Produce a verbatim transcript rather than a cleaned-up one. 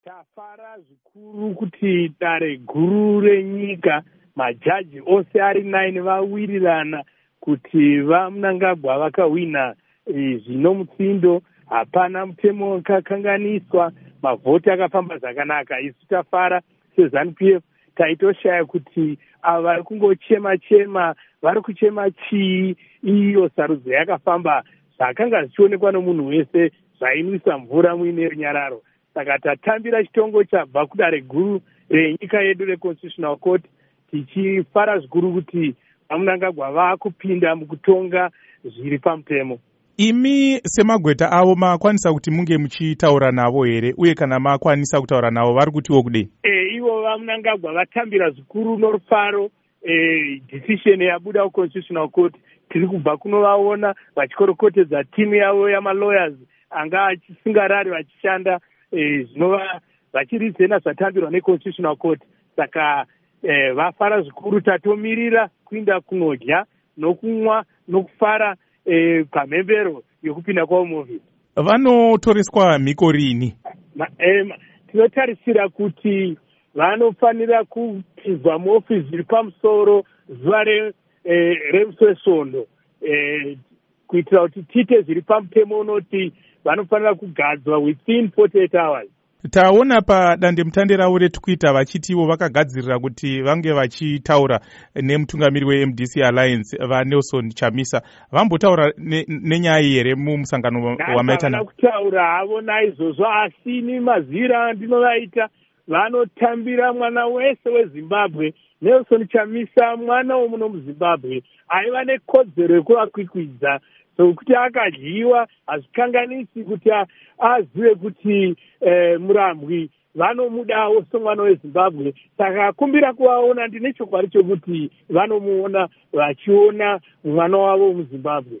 Tafara zvikuru kuti dare guru renyika majaji ose ari nine vawirirana kuti vaMnangagwa vakahwina zvino mutsindo. Hapana mutemo wakakanganiswa, mavhoti akafamba zvakanaka. Isu tafara seZANU P F taitoshaya kuti ava vari kungochema chema vari kuchema chii. Iyo sarudzo yakafamba zvakanga zvichionekwa nomunhu wese, zvainwisa mvura muine runyararo. Saka tatambira chitongo chabva kudare guru renyika yedu reConstitutional Court, tichifara zvikuru kuti vaMnangagwa vaakupinda mukutonga zviri pamutemo. Imi semagweta avo makwanisa kuti munge muchitaura navo here, uye kana makwanisa kutaura navo vari kutiwo kudei? E, ivo vaMnangagwa vatambira zvikuru norufaro e, decision yabuda kuConstitutional Court. Tiri kubva kunovaona vachikorokotedza timu yavo yamalawyers anga achisingarari vachishanda e, zvinova vachirizena zvatambirwa neConstitutional Court. Saka e, vafara zvikuru. Tatomirira kuinda kunodya nokumwa nokufara e, pamhembero yokupinda kwavo muofisi. Vanotoreswa mhiko rini? E, tinotarisira kuti vanofanira kupinzwa muofisi zviri pamusoro zuva re E, remuswesondo e, kuitira kuti tite zviri pamutemo unoti vanofanira kugadzwa within forty-eight hours. Taona padande mutande ravo reTwitter vachitiwo vakagadzirira kuti vange vachitaura nemutungamiri weM D C Alliance vaNelson Chamisa. Vambotaura ne, nenyaya here mumusangano wamaita navo? Kutaura havo naizvozvo, asi ni mazira andinovaita vanotambira mwana wese weZimbabwe. Nelson Chamisa mwana womuno muZimbabwe aiva nekodzero yekuvakwikwidza, sokuti akadyiwa hazvikanganisi kuti azive kuti eh, murambwi vanomudawo somwana weZimbabwe. Saka akumbira kuvaona ndine chokwadi chokuti vanomuona vachiona mwana wavo muZimbabwe.